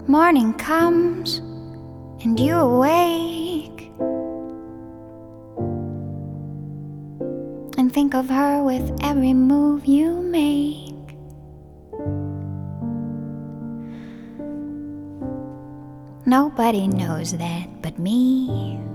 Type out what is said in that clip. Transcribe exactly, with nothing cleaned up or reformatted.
Morning comes and you awake and think of her with every move you make. Nobody knows that but me.